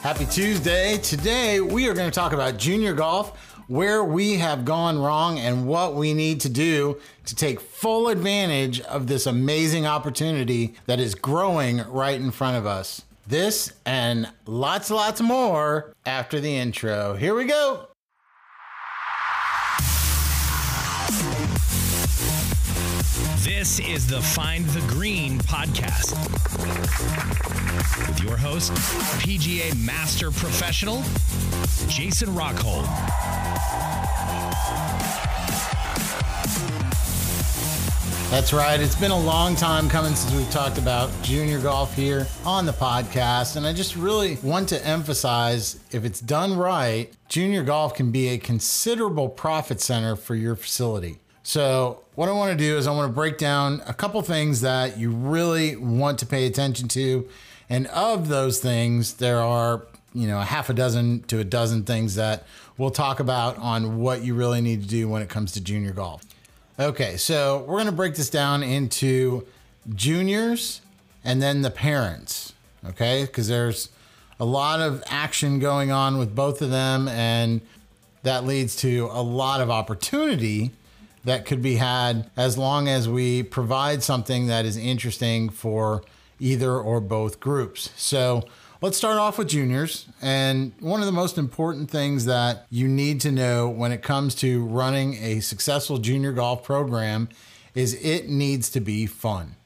Happy Tuesday. Today, we are going to talk about junior golf, where we have gone wrong and what we need to do to take full advantage of this amazing opportunity that is growing right in front of us. This and lots more after the intro. Here we go. This is the Find the Green podcast with your host, PGA Master Professional, Jason Rockhold. That's right. It's been a long time coming since we've talked about junior golf here on the podcast. And I just really want to emphasize, if it's done right, junior golf can be a considerable profit center for your facility. So what I want to do is I want to break down a couple things that you really want to pay attention to. And of those things, there are, a half a dozen to a dozen things that we'll talk about on what you really need to do when it comes to junior golf. Okay, so we're going to break this down into juniors and then the parents, okay? Because there's a lot of action going on with both of them, and that leads to a lot of opportunity that could be had as long as we provide something that is interesting for either or both groups. So let's start off with juniors. And one of the most important things that you need to know when it comes to running a successful junior golf program is it needs to be fun.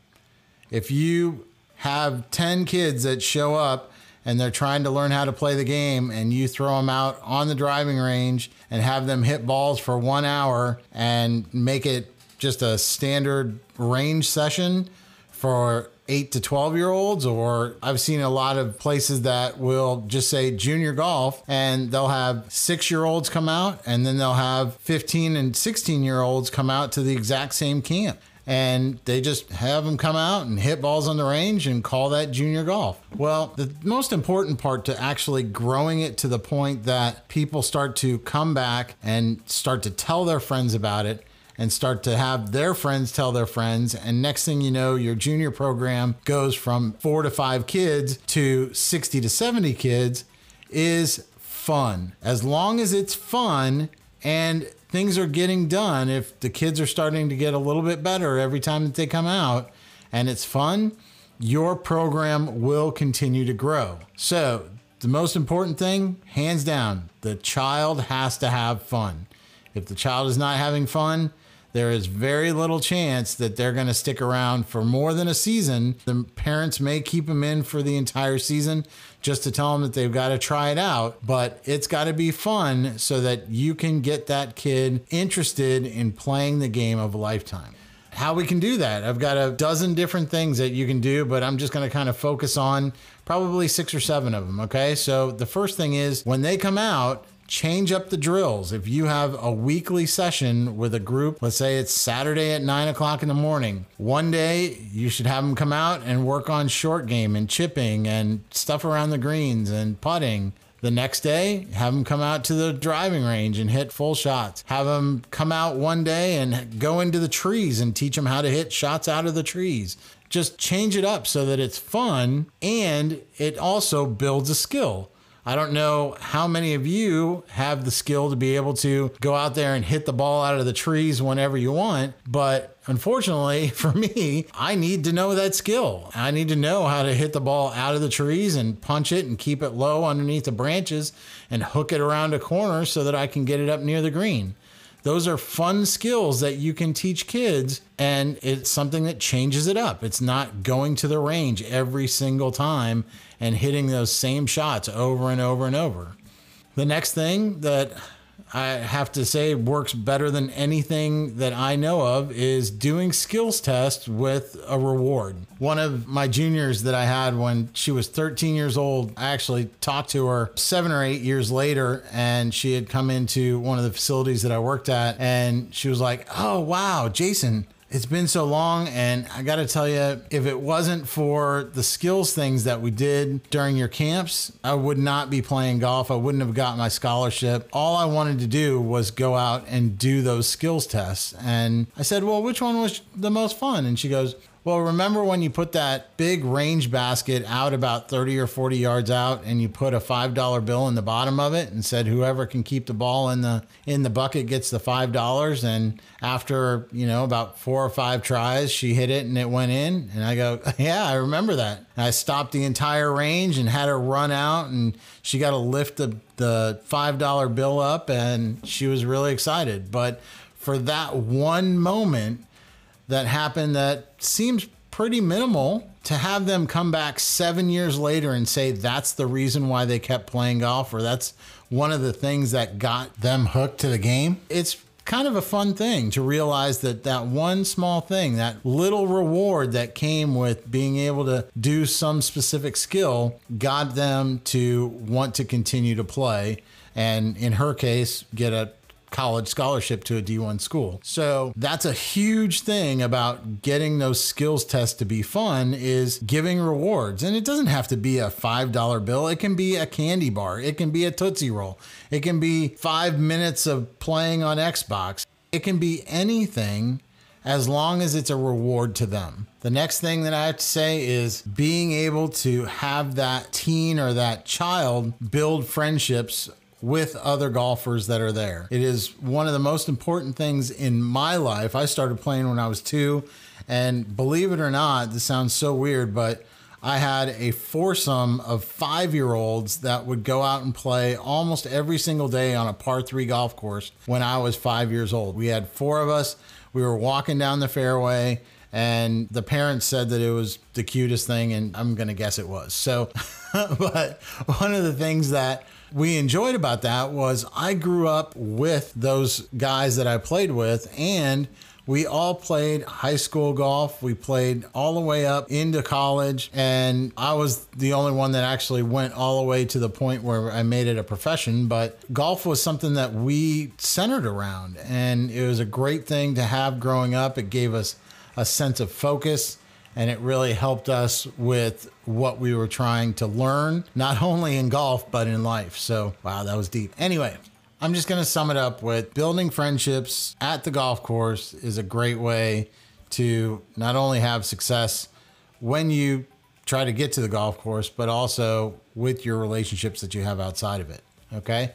If you have 10 kids that show up and they're trying to learn how to play the game, and you throw them out on the driving range and have them hit balls for 1 hour and make it just a standard range session for 8 to 12-year-olds, or I've seen a lot of places that will just say junior golf, and they'll have 6-year-olds come out, and then they'll have 15 and 16-year-olds come out to the exact same camp. And they just have them come out and hit balls on the range and call that junior golf. Well, the most important part to actually growing it to the point that people start to come back and start to tell their friends about it and start to have their friends tell their friends. And next thing you know, your junior program goes from 4 to 5 kids to 60 to 70 kids is fun. As long as it's fun and things are getting done, if the kids are starting to get a little bit better every time that they come out and it's fun, your program will continue to grow. So the most important thing, hands down, the child has to have fun. If the child is not having fun, there is very little chance that they're going to stick around for more than a season. The parents may keep them in for the entire season just to tell them that they've got to try it out, but it's got to be fun so that you can get that kid interested in playing the game of a lifetime. How we can do that, I've got a dozen different things that you can do, but I'm just going to kind of focus on probably 6 or 7 of them, okay? So the first thing is when they come out, change up the drills. If you have a weekly session with a group, let's say it's Saturday at 9 o'clock in the morning, one day you should have them come out and work on short game and chipping and stuff around the greens and putting. The next day, have them come out to the driving range and hit full shots. Have them come out one day and go into the trees and teach them how to hit shots out of the trees. Just change it up so that it's fun and it also builds a skill. I don't know how many of you have the skill to be able to go out there and hit the ball out of the trees whenever you want, but unfortunately for me, I need to know that skill. I need to know how to hit the ball out of the trees and punch it and keep it low underneath the branches and hook it around a corner so that I can get it up near the green. Those are fun skills that you can teach kids, and it's something that changes it up. It's not going to the range every single time and hitting those same shots over and over and over. The next thing that I have to say works better than anything that I know of is doing skills tests with a reward. One of my juniors that I had when she was 13 years old, I actually talked to her 7 or 8 years later, and she had come into one of the facilities that I worked at, and she was like, "Oh, wow, Jason, it's been so long, and I got to tell you, if it wasn't for the skills things that we did during your camps, I would not be playing golf. I wouldn't have got my scholarship. All I wanted to do was go out and do those skills tests." And I said, "Well, which one was the most fun?" And she goes, Well, remember when you put that big range basket out about 30 or 40 yards out and you put a $5 bill in the bottom of it and said whoever can keep the ball in the bucket gets the $5, and after, about 4 or 5 tries, she hit it and it went in, and I go, yeah, I remember that. And I stopped the entire range and had her run out, and she got to lift the $5 bill up, and she was really excited. But for that one moment that happened that seems pretty minimal, to have them come back 7 years later and say that's the reason why they kept playing golf, or that's one of the things that got them hooked to the game, it's kind of a fun thing to realize that one small thing, that little reward that came with being able to do some specific skill, got them to want to continue to play, and in her case, get a college scholarship to a D1 school. So that's a huge thing about getting those skills tests to be fun, is giving rewards. And it doesn't have to be a $5 bill. It can be a candy bar. It can be a Tootsie Roll. It can be 5 minutes of playing on Xbox. It can be anything as long as it's a reward to them. The next thing that I have to say is being able to have that teen or that child build friendships with other golfers that are there. It is one of the most important things in my life. I started playing when I was 2, and believe it or not, this sounds so weird, but I had a foursome of 5-year-olds that would go out and play almost every single day on a par 3 golf course when I was 5 years old. We had 4 of us. We were walking down the fairway, and the parents said that it was the cutest thing, and I'm going to guess it was. So, but one of the things that we enjoyed about that was I grew up with those guys that I played with, and we all played high school golf. We played all the way up into college, and I was the only one that actually went all the way to the point where I made it a profession. But golf was something that we centered around, and it was a great thing to have growing up. It gave us a sense of focus, and it really helped us with what we were trying to learn, not only in golf, but in life. So, wow, that was deep. Anyway, I'm just going to sum it up with building friendships at the golf course is a great way to not only have success when you try to get to the golf course, but also with your relationships that you have outside of it. Okay.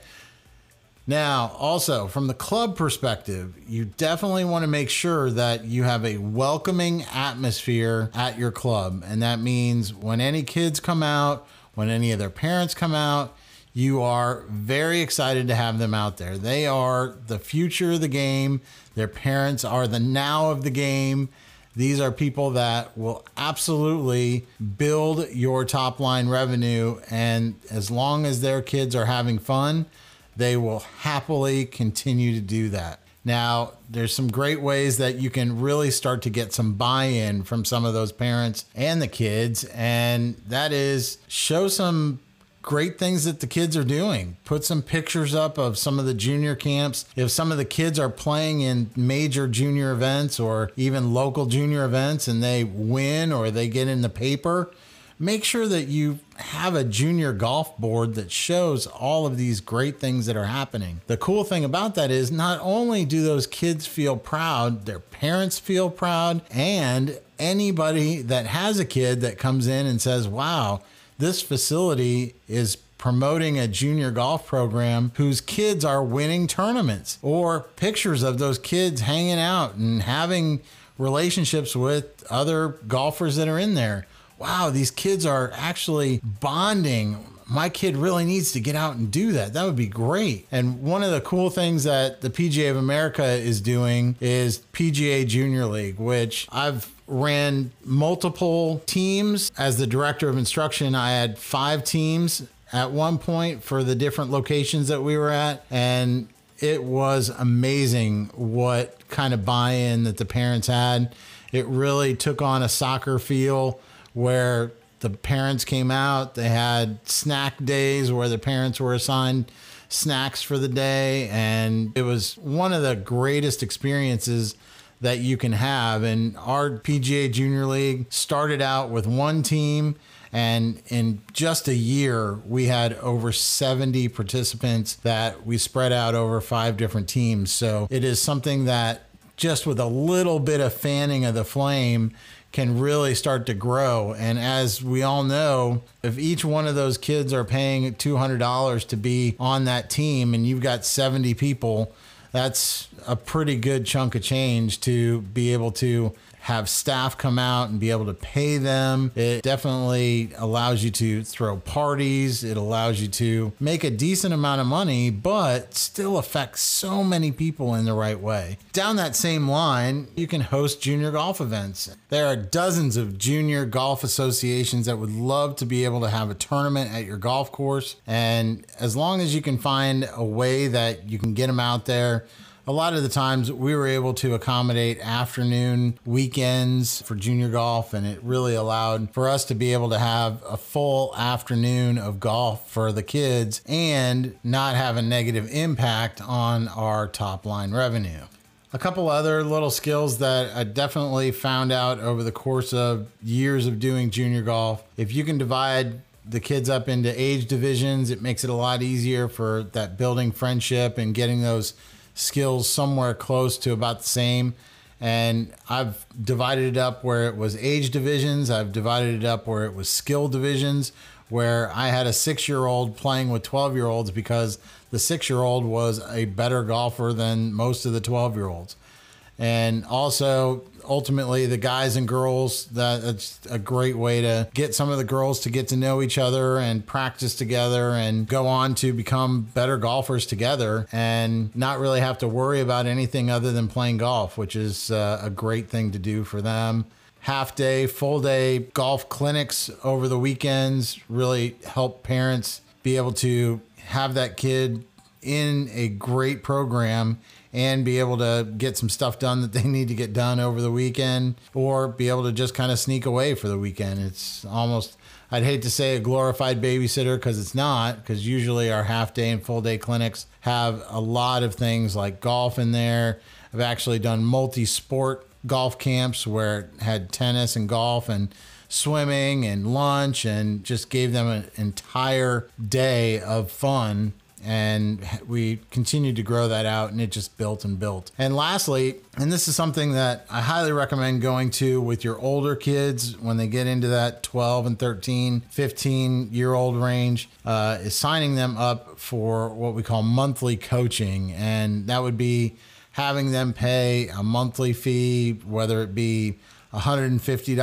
Now, also from the club perspective, you definitely want to make sure that you have a welcoming atmosphere at your club. And that means when any kids come out, when any of their parents come out, you are very excited to have them out there. They are the future of the game. Their parents are the now of the game. These are people that will absolutely build your top line revenue. And as long as their kids are having fun, they will happily continue to do that. Now, there's some great ways that you can really start to get some buy-in from some of those parents and the kids. And that is show some great things that the kids are doing. Put some pictures up of some of the junior camps. If some of the kids are playing in major junior events or even local junior events and they win or they get in the paper, make sure that you have a junior golf board that shows all of these great things that are happening. The cool thing about that is not only do those kids feel proud, their parents feel proud, and anybody that has a kid that comes in and says, wow, this facility is promoting a junior golf program whose kids are winning tournaments, or pictures of those kids hanging out and having relationships with other golfers that are in there. Wow, these kids are actually bonding. My kid really needs to get out and do that. That would be great. And one of the cool things that the PGA of America is doing is PGA Junior League, which I've ran multiple teams. As the director of instruction, I had 5 teams at one point for the different locations that we were at. And it was amazing what kind of buy-in that the parents had. It really took on a soccer feel, where the parents came out. They had snack days where the parents were assigned snacks for the day. And it was one of the greatest experiences that you can have. And our PGA Junior League started out with 1 team. And in just a year, we had over 70 participants that we spread out over 5 different teams. So it is something that just with a little bit of fanning of the flame can really start to grow. And as we all know, if each one of those kids are paying $200 to be on that team and you've got 70 people, that's a pretty good chunk of change to be able to have staff come out and be able to pay them. It definitely allows you to throw parties. It allows you to make a decent amount of money, but still affect so many people in the right way. Down that same line, you can host junior golf events. There are dozens of junior golf associations that would love to be able to have a tournament at your golf course. And as long as you can find a way that you can get them out there, a lot of the times we were able to accommodate afternoon weekends for junior golf, and it really allowed for us to be able to have a full afternoon of golf for the kids and not have a negative impact on our top line revenue. A couple other little skills that I definitely found out over the course of years of doing junior golf. If you can divide the kids up into age divisions, it makes it a lot easier for that building friendship and getting those skills somewhere close to about the same. And I've divided it up where it was age divisions. I've divided it up where it was skill divisions, where I had a 6-year-old playing with 12-year-olds because the 6-year-old was a better golfer than most of the 12-year-olds. And also, ultimately, the guys and girls, that's a great way to get some of the girls to get to know each other and practice together and go on to become better golfers together and not really have to worry about anything other than playing golf, which is a great thing to do for them. Half day, full day golf clinics over the weekends really help parents be able to have that kid in a great program and be able to get some stuff done that they need to get done over the weekend, or be able to just kind of sneak away for the weekend. It's almost, I'd hate to say a glorified babysitter because it's not, because usually our half day and full day clinics have a lot of things like golf in there. I've actually done multi-sport golf camps where it had tennis and golf and swimming and lunch and just gave them an entire day of fun. And we continued to grow that out, and it just built and built. And lastly, and this is something that I highly recommend going to with your older kids when they get into that 12 and 13, 15-year-old range, is signing them up for what we call monthly coaching. And that would be having them pay a monthly fee, whether it be $150,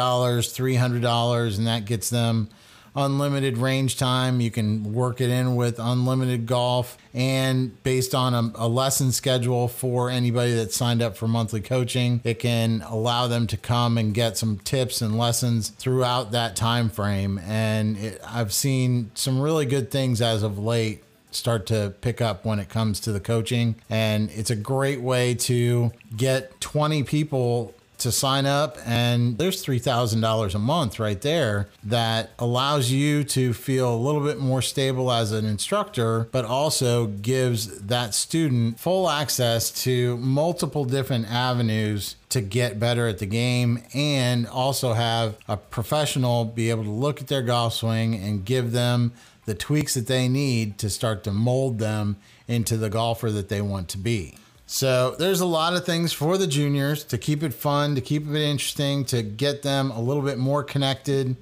$300, and that gets them unlimited range time. You can work it in with unlimited golf, and based on a lesson schedule for anybody that's signed up for monthly coaching, it can allow them to come and get some tips and lessons throughout that time frame. And I've seen some really good things as of late start to pick up when it comes to the coaching, and it's a great way to get 20 people to sign up, and there's $3,000 a month right there that allows you to feel a little bit more stable as an instructor, but also gives that student full access to multiple different avenues to get better at the game, and also have a professional be able to look at their golf swing and give them the tweaks that they need to start to mold them into the golfer that they want to be. So there's a lot of things for the juniors to keep it fun, to keep it interesting, to get them a little bit more connected.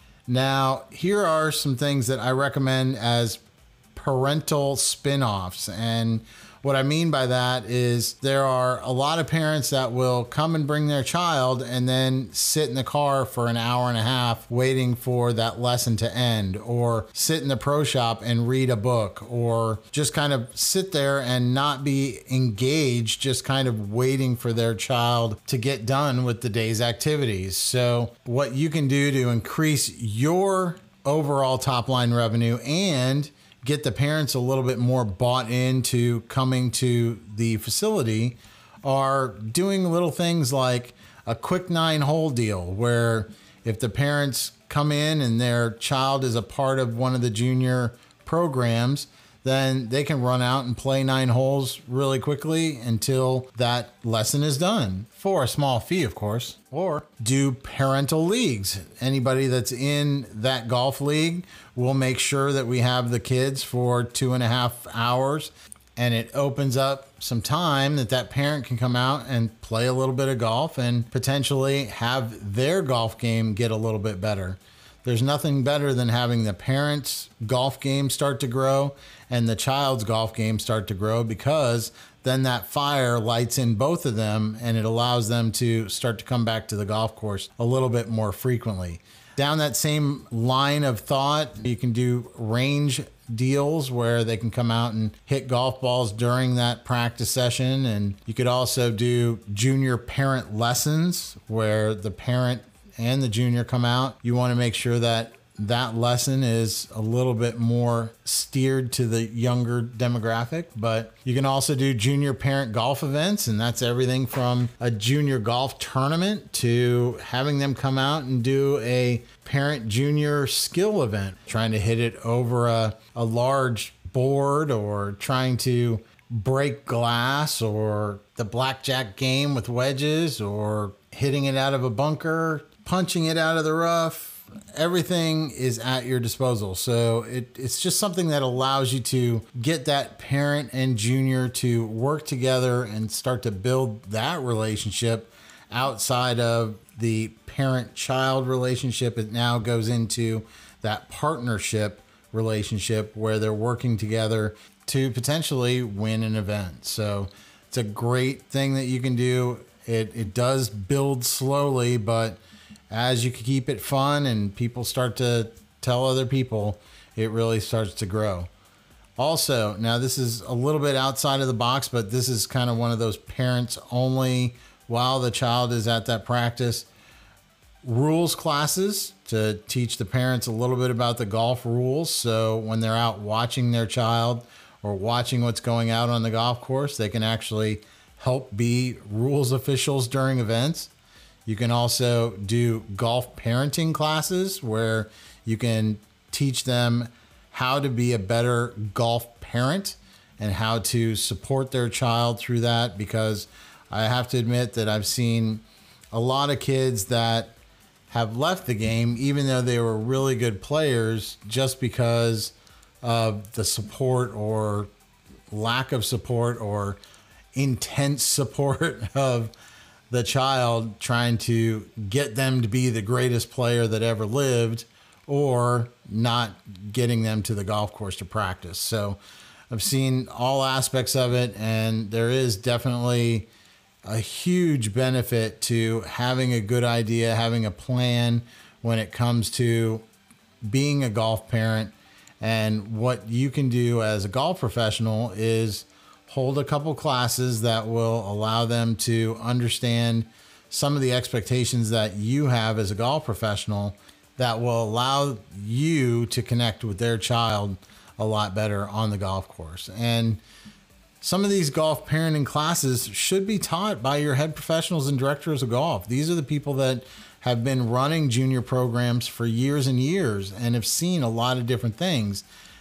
Now, here are some things that I recommend as parental spin-offs. And what I mean by that is there are a lot of parents that will come and bring their child and then sit in the car for an hour and a half waiting for that lesson to end, or sit in the pro shop and read a book, or just kind of sit there and not be engaged, just kind of waiting for their child to get done with the day's activities. So what you can do to increase your overall top line revenue and get the parents a little bit more bought into coming to the facility are doing little things like a quick 9-hole deal, where if the parents come in and their child is a part of one of the junior programs, then they can run out and play 9 holes really quickly until that lesson is done, for a small fee, of course. Or do parental leagues. Anybody that's in that golf league, we'll make sure that we have the kids for 2.5 hours. And it opens up some time that parent can come out and play a little bit of golf and potentially have their golf game get a little bit better. There's nothing better than having the parent's golf game start to grow and the child's golf game start to grow, because then that fire lights in both of them and it allows them to start to come back to the golf course a little bit more frequently. Down that same line of thought, you can do range deals where they can come out and hit golf balls during that practice session. And you could also do junior parent lessons where the parent and the junior come out. You want to make sure that that lesson is a little bit more steered to the younger demographic, but you can also do junior parent golf events, and that's everything from a junior golf tournament to having them come out and do a parent junior skill event, trying to hit it over a large board, or trying to break glass, or the blackjack game with wedges, or hitting it out of a bunker, punching it out of the rough. Everything is at your disposal. So it's just something that allows you to get that parent and junior to work together and start to build that relationship outside of the parent-child relationship. It now goes into that partnership relationship where they're working together to potentially win an event. So it's a great thing that you can do. It does build slowly, but as you keep it fun and people start to tell other people, it really starts to grow. Also, now this is a little bit outside of the box, but this is kind of one of those parents only while the child is at that practice. Rules classes to teach the parents a little bit about the golf rules. So when they're out watching their child or watching what's going out on the golf course, they can actually help be rules officials during events. You can also do golf parenting classes where you can teach them how to be a better golf parent and how to support their child through that, because I have to admit that I've seen a lot of kids that have left the game, even though they were really good players, just because of the support or lack of support or intense support of the child, trying to get them to be the greatest player that ever lived, or not getting them to the golf course to practice. So I've seen all aspects of it, and there is definitely a huge benefit to having a good idea, having a plan when it comes to being a golf parent. And what you can do as a golf professional is hold a couple classes that will allow them to understand some of the expectations that you have as a golf professional, that will allow you to connect with their child a lot better on the golf course. And some of these golf parenting classes should be taught by your head professionals and directors of golf. These are the people that have been running junior programs for years and years and have seen a lot of different things.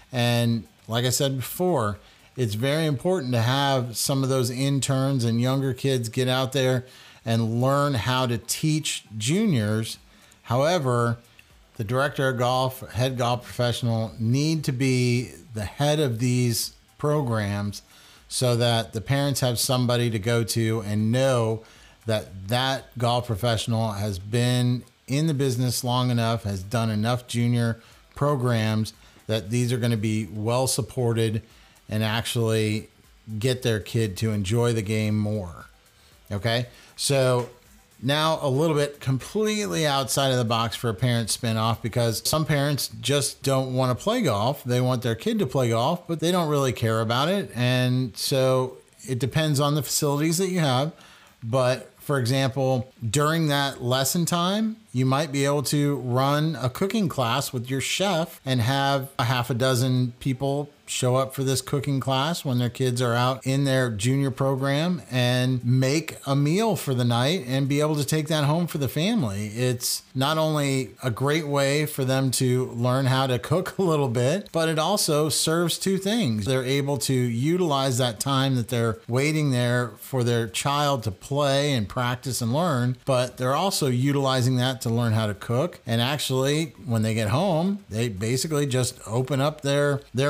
And like I said before, it's very important to have some of those interns and younger kids get out there and learn how to teach juniors. However, the director of golf, head golf professional, need to be the head of these programs so that the parents have somebody to go to and know that that golf professional has been in the business long enough, has done enough junior programs, that these are going to be well supported and actually get their kid to enjoy the game more. Okay, so now a little bit completely outside of the box for a parent spin-off, because some parents just don't want to play golf. They want their kid to play golf, but they don't really care about it. And so it depends on the facilities that you have. But for example, during that lesson time, you might be able to run a cooking class with your chef and have a half a dozen people show up for this cooking class when their kids are out in their junior program and make a meal for the night and be able to take that home for the family. It's not only a great way for them to learn how to cook a little bit, but it also serves two things. They're able to utilize that time that they're waiting there for their child to play and practice and learn, but they're also utilizing that to learn how to cook. And actually, when they get home, they basically just open up their meal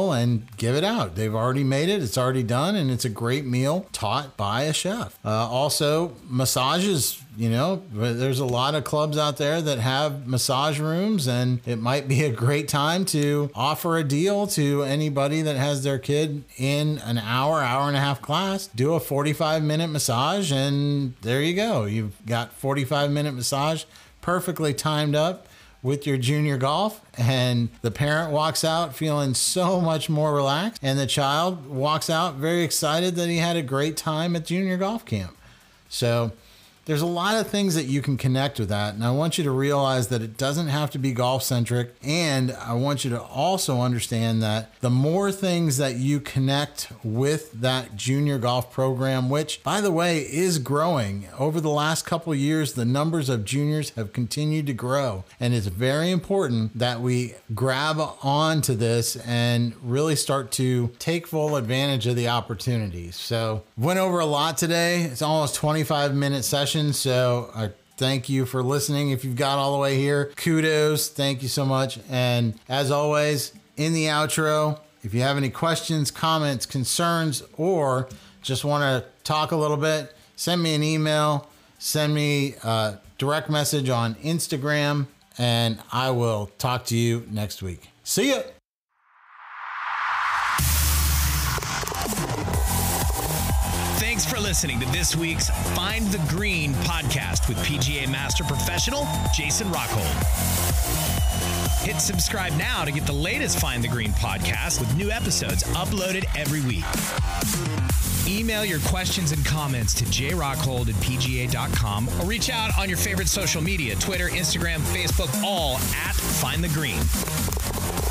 meal and give it out. They've already made it. It's already done. And it's a great meal taught by a chef. Also, massages. You know, there's a lot of clubs out there that have massage rooms, and it might be a great time to offer a deal to anybody that has their kid in an hour and a half class. Do a 45-minute massage, and there you go. You've got 45-minute massage perfectly timed up with your junior golf, and the parent walks out feeling so much more relaxed, and the child walks out very excited that he had a great time at junior golf camp. So there's a lot of things that you can connect with that. And I want you to realize that it doesn't have to be golf centric. And I want you to also understand that the more things that you connect with that junior golf program, which by the way is growing over the last couple of years, the numbers of juniors have continued to grow. And it's very important that we grab onto this and really start to take full advantage of the opportunities. So went over a lot today. It's almost 25-minute session. So I thank you for listening. If you've got all the way here, kudos. Thank you so much. And as always, in the outro, if you have any questions, comments, concerns, or just want to talk a little bit, send me an email, send me a direct message on Instagram, and I will talk to you next week. See ya. Thanks for listening to this week's Find the Green podcast with PGA Master Professional Jason Rockhold. Hit subscribe now to get the latest Find the Green podcast with new episodes uploaded every week. Email your questions and comments to jrockhold@pga.com or reach out on your favorite social media, Twitter, Instagram, Facebook, all at Find the Green.